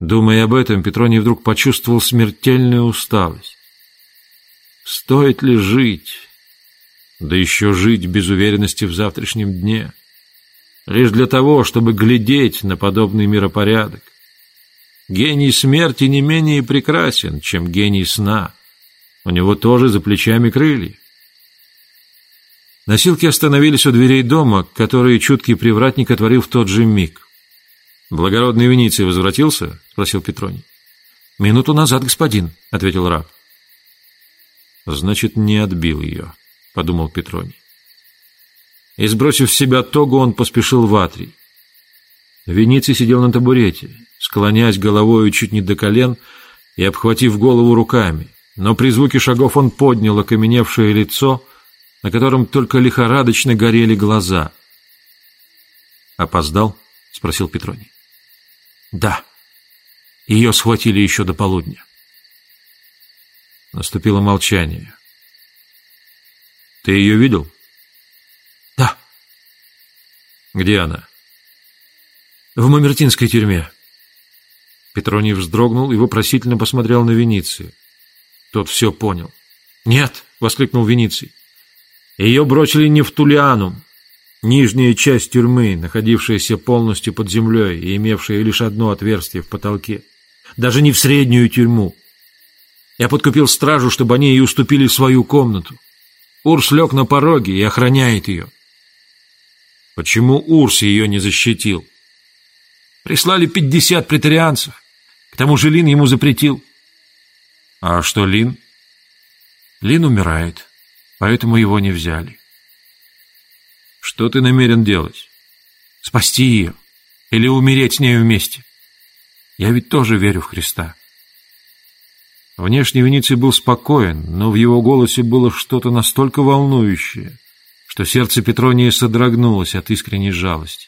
Думая об этом, Петроний вдруг почувствовал смертельную усталость. Стоит ли жить, да еще жить без уверенности в завтрашнем дне, лишь для того, чтобы глядеть на подобный миропорядок? Гений смерти не менее прекрасен, чем гений сна. У него тоже за плечами крылья. Носилки остановились у дверей дома, которые чуткий привратник отворил в тот же миг. «Благородный Вениций возвратился?» — спросил Петроний. «Минуту назад, господин», — ответил раб. «Значит, не отбил ее», — подумал Петроний. И, сбросив с себя тогу, он поспешил в атрий. Вениций сидел на табурете, склоняясь головою чуть не до колен и обхватив голову руками, но при звуке шагов он поднял окаменевшее лицо, на котором только лихорадочно горели глаза. «Опоздал?» — спросил Петроний. «Да. Ее схватили еще до полудня». Наступило молчание. «Ты ее видел?» «Да». «Где она?» «В Мамертинской тюрьме». Петроний вздрогнул и вопросительно посмотрел на Вениция. Тот все понял. «Нет!» — воскликнул Вениций. «Ее бросили не в Тулианум, нижняя часть тюрьмы, находившаяся полностью под землей и имевшая лишь одно отверстие в потолке. Даже не в среднюю тюрьму. Я подкупил стражу, чтобы они ей уступили свою комнату. Урс лег на пороге и охраняет ее». «Почему Урс ее не защитил?» «Прислали 50 преторианцев. К тому же Лин ему запретил». «А что Лин?» «Лин умирает, поэтому его не взяли». «Что ты намерен делать?» «Спасти ее или умереть с ней вместе. Я ведь тоже верю в Христа». Внешне Вениций был спокоен, но в его голосе было что-то настолько волнующее, что сердце Петрония содрогнулось от искренней жалости.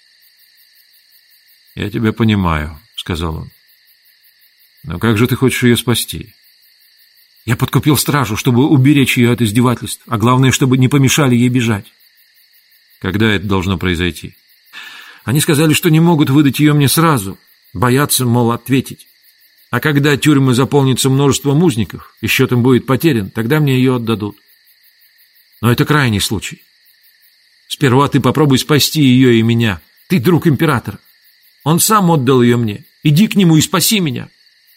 «Я тебя понимаю», — сказал он. «Но как же ты хочешь ее спасти?» «Я подкупил стражу, чтобы уберечь ее от издевательств, а главное, чтобы не помешали ей бежать». «Когда это должно произойти?» «Они сказали, что не могут выдать ее мне сразу, боятся, мол, ответить. А когда тюрьмы заполнится множеством узников, и счет им будет потерян, тогда мне ее отдадут. Но это крайний случай. Сперва ты попробуй спасти ее и меня. Ты друг императора. Он сам отдал ее мне. Иди к нему и спаси меня».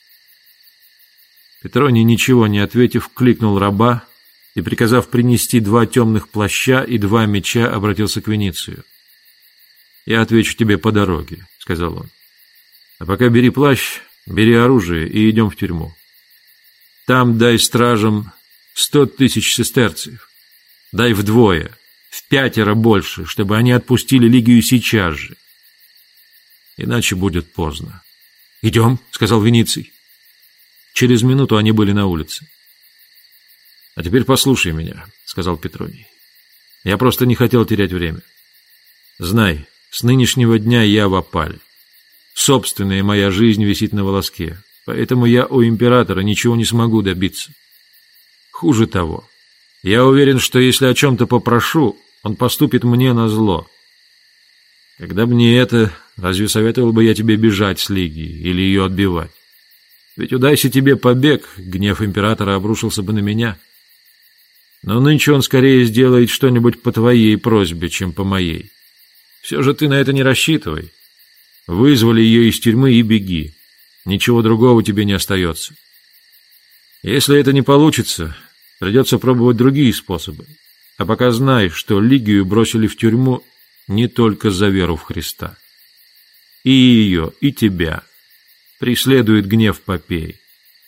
Петроний, ничего не ответив, кликнул раба и, приказав принести 2 темных плаща и 2 меча, обратился к Веницию. «Я отвечу тебе по дороге», — сказал он. «А пока бери плащ, бери оружие и идем в тюрьму. Там дай стражам 100 000 сестерцев. Дай вдвое, в 5 больше, чтобы они отпустили Лигию сейчас же. Иначе будет поздно». «Идем», — сказал Вениций. Через минуту они были на улице. «А теперь послушай меня», — сказал Петроний. «Я просто не хотел терять время. Знай, с нынешнего дня я в опале. Собственная моя жизнь висит на волоске, поэтому я у императора ничего не смогу добиться. Хуже того, я уверен, что если о чем-то попрошу, он поступит мне назло. Когда бы не это, разве советовал бы я тебе бежать с Лигии или ее отбивать? Ведь удайся тебе побег, гнев императора обрушился бы на меня. Но нынче он скорее сделает что-нибудь по твоей просьбе, чем по моей. Все же ты на это не рассчитывай. Вызвали ее из тюрьмы и беги. Ничего другого тебе не остается. Если это не получится, придется пробовать другие способы. А пока знай, что Лигию бросили в тюрьму не только за веру в Христа. И ее, и тебя преследует гнев Попеи.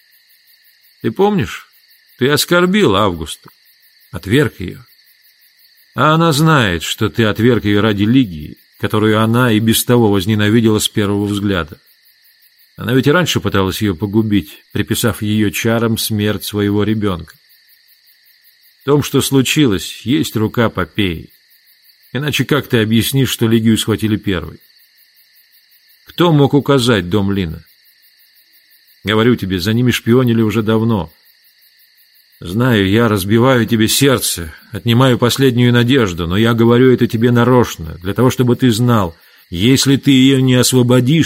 Ты помнишь, ты оскорбил Августу, отверг ее. А она знает, что ты отверг ее ради Лигии, которую она и без того возненавидела с первого взгляда. Она ведь и раньше пыталась ее погубить, приписав ее чарам смерть своего ребенка. В том, что случилось, есть рука Попеи. Иначе как ты объяснишь, что Лигию схватили первой? Кто мог указать дом Лина? Говорю тебе, за ними шпионили уже давно. Знаю, я разбиваю тебе сердце, отнимаю последнюю надежду, но я говорю это тебе нарочно, для того, чтобы ты знал, если ты ее не освободишь,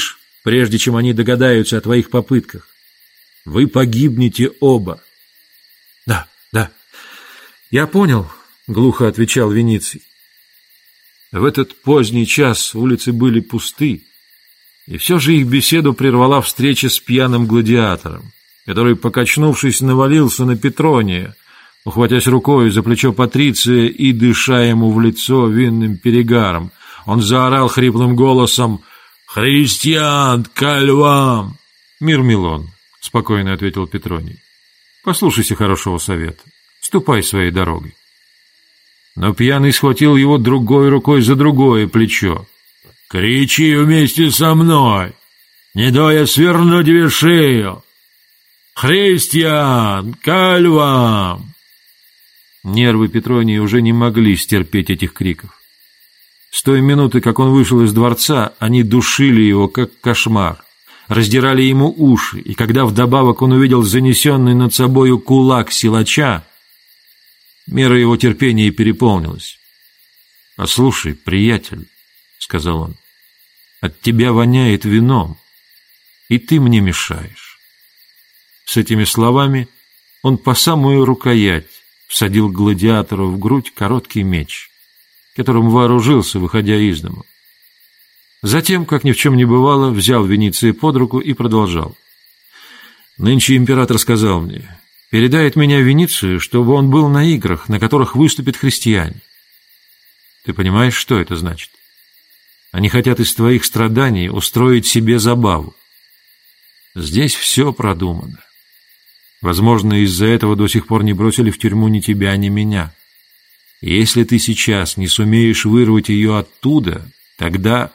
прежде чем они догадаются о твоих попытках. Вы погибнете оба». «Да, да, я понял», — глухо отвечал Вениций. В этот поздний час улицы были пусты, и все же их беседу прервала встреча с пьяным гладиатором, который, покачнувшись, навалился на Петрония, ухватясь рукой за плечо Патриция и дыша ему в лицо винным перегаром. Он заорал хриплым голосом: «Христиан, ко львам!» «Мир милон», — спокойно ответил Петроний. «Послушайся хорошего совета. Ступай своей дорогой». Но пьяный схватил его другой рукой за другое плечо. «Кричи вместе со мной, не то я сверну тебе шею! Христиан, ко львам!» Нервы Петрония уже не могли стерпеть этих криков. С той минуты, как он вышел из дворца, они душили его, как кошмар, раздирали ему уши, и когда вдобавок он увидел занесенный над собою кулак силача, мера его терпения переполнилась. «Послушай, приятель», — сказал он, — «от тебя воняет вином, и ты мне мешаешь». С этими словами он по самую рукоять всадил гладиатору в грудь короткий меч, которым вооружился, выходя из дому. Затем, как ни в чем не бывало, взял Вениция под руку и продолжал: «Нынче император сказал мне, передает меня Веницию, чтобы он был на играх, на которых выступят христиане. Ты понимаешь, что это значит? Они хотят из твоих страданий устроить себе забаву. Здесь все продумано. Возможно, из-за этого до сих пор не бросили в тюрьму ни тебя, ни меня. И если ты сейчас не сумеешь вырвать ее оттуда, тогда...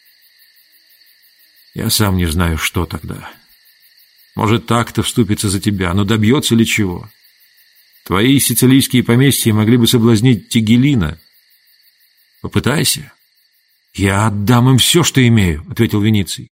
Я сам не знаю, что тогда. Может, так-то вступится за тебя, но добьется ли чего? Твои сицилийские поместья могли бы соблазнить Тигелина. Попытайся». «Я отдам им все, что имею», — ответил Вениций.